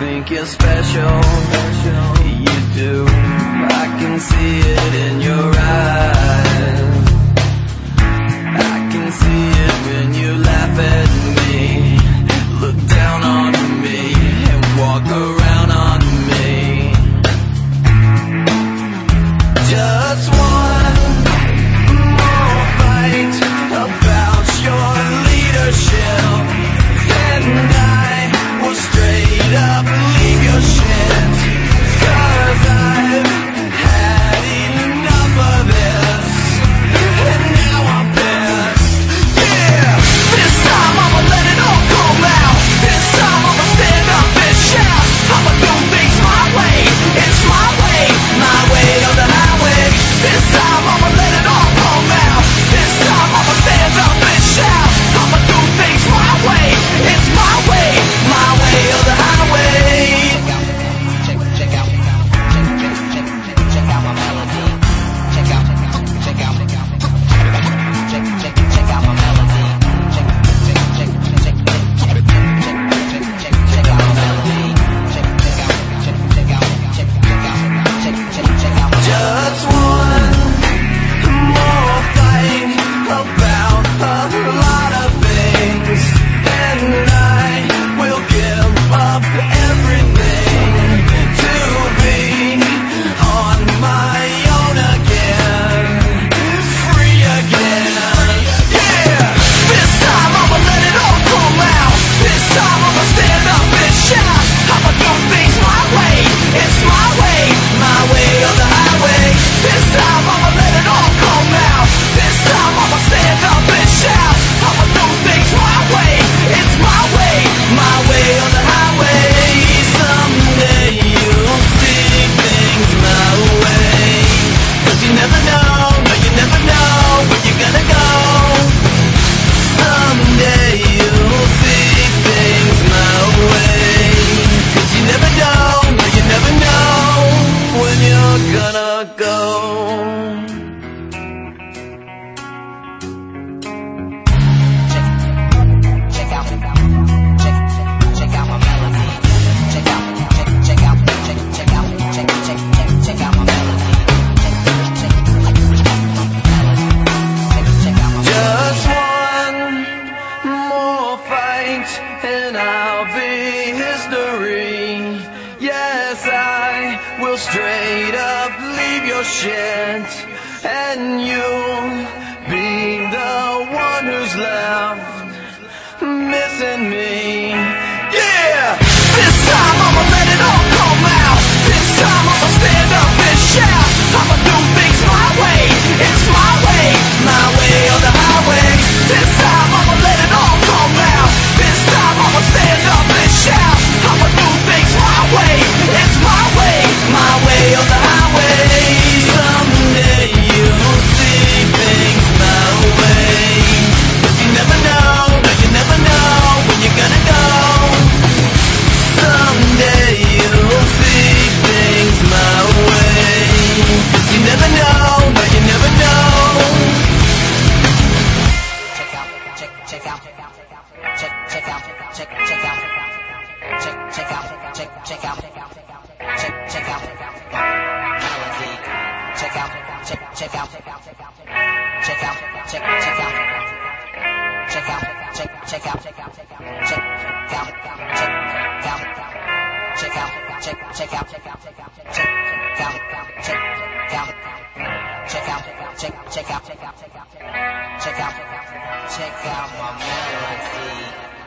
think you're special, you do. I can see it in your eyes. I can see it when you laugh at me, look down on me, and walk around on me. Just one more fight about your leadership, and I will straight up leave your shit. 'Cause I've had enough of this, and now I'm pissed. Yeah, this time I'ma let it all come out. This time I'ma stand up and shout. I'ma do things my way. It's my way or the highway. This time I'ma let it all come out. This time I'ma stand up and shout. I'ma do things my way. It's my way or the highway. Check out my melody. Check out my melody. Check out my melody. Check out my melody. Just one more fight about a lot of things, and I will give up everything to be on my own again, free again. Yeah, this time I'ma let it all come out. This time I'ma stand up and shout. I'ma do things my way. It's my way or the highway. This time I'ma let it all come out. This time I'ma stand up and shout. I'ma do things my way. It's my way or the highway. Someday you'll see things my way. 'Cause you never know, no you never know where you're gonna go. Someday you'll see things my way. 'Cause you never know, no you never know when you're gonna go. Check out my melody. Check out my melody. Check out my melody. Check out my melody. Just one more fight and I'll be history. Yes, I will straight up leave your shit, and you'll be the one who's left missing me. Yeah, this time I'ma let it all come out. This time I'ma stand up and shout. I'ma do things my way. It's my way or the highway. This time I'ma let it all come out. This time I'ma stand up and shout. I'ma do things my way. It's my way or the highway. Someday you'll see things my way. 'Cause you never know, no you never know when you're gonna go. Someday you'll see things my way. 'Cause you never know, no you never know. Check out my melody. Check out my melody.